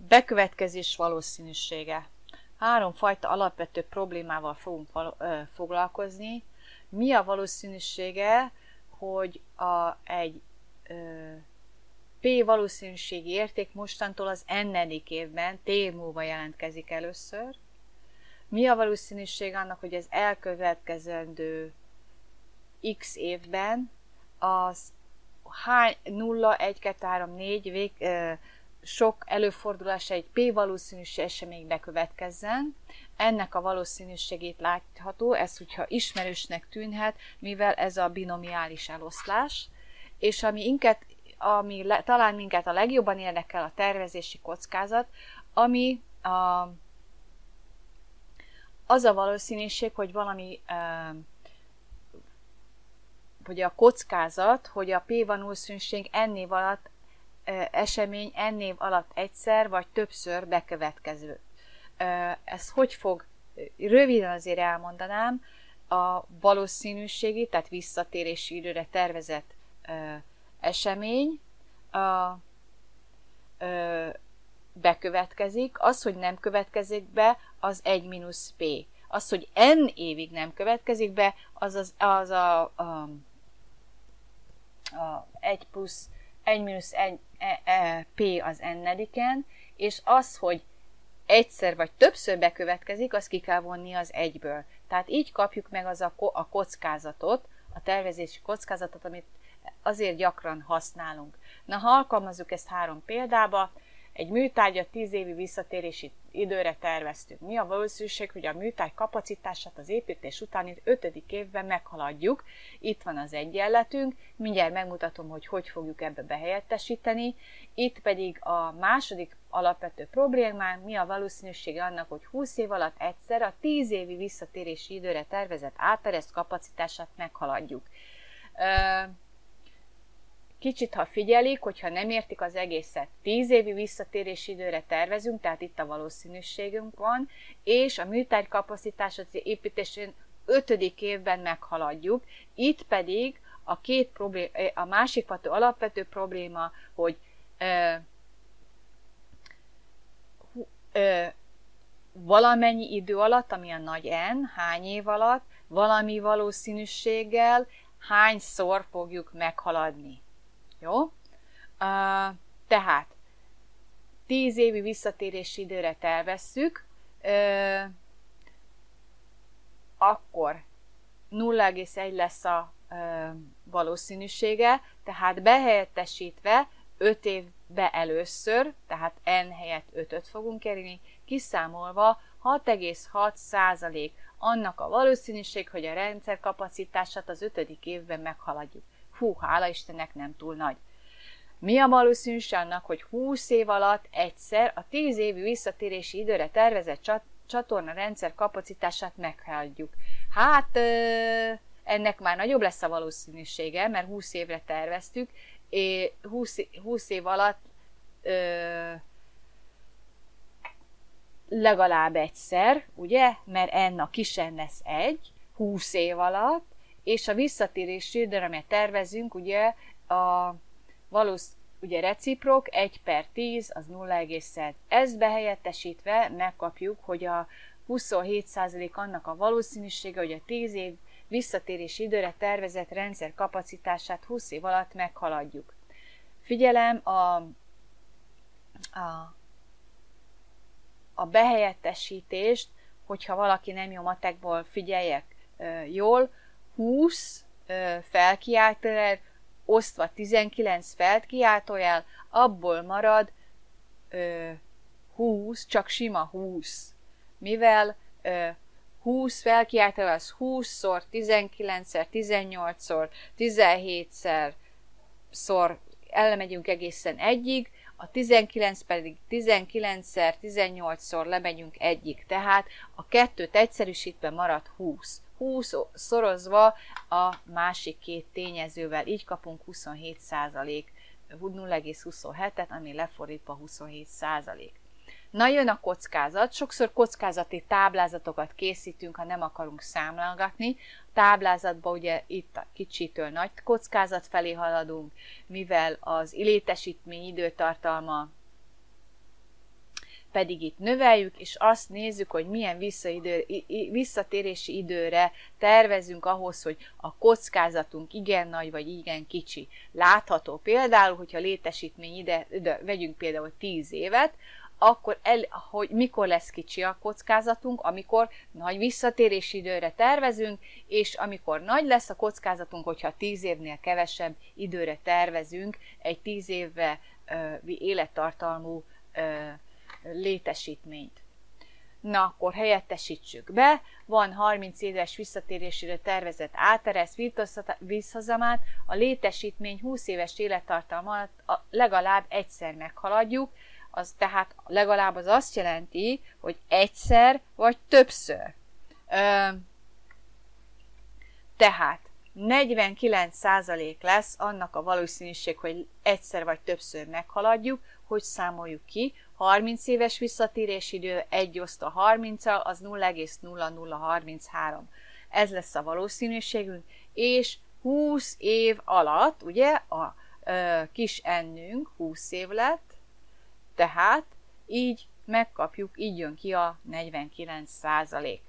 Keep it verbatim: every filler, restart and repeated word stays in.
Bekövetkezés valószínűsége. Három fajta alapvető problémával fogunk foglalkozni. Mi a valószínűsége, hogy a, egy ö, P valószínűségi érték mostantól az n-edik évben, T év múlva jelentkezik először. Mi a valószínűség annak, hogy az elkövetkezendő X évben az hány nulla, egy, kettő, három, négy vég, ö, sok előfordulása egy P valószínűség esemény bekövetkezzen. Ennek a valószínűségét látható, ez hogyha ismerősnek tűnhet, mivel ez a binomiális eloszlás, és ami, inket, ami le, talán minket a legjobban érdekel a tervezési kockázat, ami a, az a valószínűség, hogy valami hogy a kockázat, hogy a P valószínűség n év alatt esemény n év alatt egyszer vagy többször bekövetkező. Ez hogy fog, röviden azért elmondanám, a valószínűségi, tehát visszatérési időre tervezett esemény a, bekövetkezik, az, hogy nem következik be, az egy mínusz P. Az, hogy n évig nem következik be, az, az, az a, a, a egy plusz egy mínusz egy P az n-ediken, és az, hogy egyszer vagy többször bekövetkezik, azt ki kell vonni az egyből. Tehát így kapjuk meg az a, a kockázatot, a tervezési kockázatot, amit azért gyakran használunk. Na, ha alkalmazzuk ezt három példába, egy műtárgyat tíz évi visszatérési időre terveztük. Mi a valószínűség, hogy a műtárgy kapacitását az építés utáni ötödik évben meghaladjuk? Itt van az egyenletünk, mindjárt megmutatom, hogy hogy fogjuk ebbe behelyettesíteni. Itt pedig a második alapvető problémán, mi a valószínűsége annak, hogy húsz év alatt egyszer a tíz évi visszatérési időre tervezett átereszt kapacitását meghaladjuk. Kicsit, ha figyelik, hogyha nem értik az egészet, tíz évi visszatérési időre tervezünk, tehát itt a valószínűségünk van, és a műtárgy kapacitását az építésén ötödik évben meghaladjuk. Itt pedig a, két problém, a másik fató alapvető probléma, hogy ö, ö, valamennyi idő alatt, ami a nagy N, hány év alatt, valami valószínűséggel hányszor fogjuk meghaladni. Jó? Uh, tehát tíz évi visszatérési időre tervesszük, uh, akkor nulla egész egy lesz a uh, valószínűsége, tehát behelyettesítve öt évbe először, tehát n helyett ötöt fogunk elérni, kiszámolva hat egész hat százalék annak a valószínűség, hogy a rendszer kapacitását az ötödik évben meghaladjuk. Hú, hála Istennek nem túl nagy. Mi a valószínűség annak, hogy húsz év alatt egyszer a tíz évi visszatérési időre tervezett csat csatorna rendszer kapacitását meghaladjuk? Hát ennek már nagyobb lesz a valószínűsége, mert húsz évre terveztük, és húsz, húsz év alatt ö, legalább egyszer, ugye, mert n a kis n lesz egy, húsz év alatt, és a visszatérési időre, amit tervezünk, ugye a valósz, ugye reciprok, egy per tíz, az nulla egész egy. Ezt behelyettesítve megkapjuk, hogy a huszonhét százalék annak a valószínűsége, hogy a tíz év visszatérési időre tervezett rendszer kapacitását húsz év alatt meghaladjuk. Figyelem, a, a, a behelyettesítést, hogyha valaki nem jó matekból figyeljek e, jól, húsz e, felkiáltójel, osztva tizenkilenc felkiáltójel, abból marad e, húsz, csak sima húsz. Mivel e, húsz felkiáltójel az húszszor, tizenkilencszer, tizennyolcszor, tizenhétszer szor elmegyünk egészen egyig, a tizenkilenc pedig tizenkilencszer, tizennyolcszor lemegyünk egyig, tehát a kettőt egyszerűsítve marad húsz. húsz szorozva a másik két tényezővel, így kapunk huszonhét százalék, nulla egész huszonhetet, ami lefordítva huszonhét százalék. Na, jön a kockázat. Sokszor kockázati táblázatokat készítünk, ha nem akarunk számolgatni. A táblázatban ugye itt a kicsitől nagy kockázat felé haladunk, mivel az létesítmény időtartalma pedig itt növeljük, és azt nézzük, hogy milyen visszaidő, visszatérési időre tervezünk ahhoz, hogy a kockázatunk igen nagy, vagy igen kicsi. Látható például, hogyha létesítmény ide, ide vegyünk például tíz évet, akkor el, hogy mikor lesz kicsi a kockázatunk, amikor nagy visszatérési időre tervezünk, és amikor nagy lesz a kockázatunk, hogyha tíz évnél kevesebb időre tervezünk egy tíz évre ö, élettartalmú ö, létesítményt. Na, akkor helyettesítsük be, van harminc éves visszatérésére tervezett áteres vízhozamát, a létesítmény húsz éves élettartalmat legalább egyszer meghaladjuk, az tehát legalább az azt jelenti, hogy egyszer vagy többször. Ö, tehát negyvenkilenc százalék lesz annak a valószínűség, hogy egyszer vagy többször meghaladjuk, hogy számoljuk ki. harminc éves visszatérési idő, egy osztva harminccal, az nulla egész nulla nulla harminchárom. Ez lesz a valószínűségünk, és húsz év alatt, ugye, a ö, kis ennünk húsz év lett, tehát így megkapjuk, így jön ki a negyvenkilenc százalék.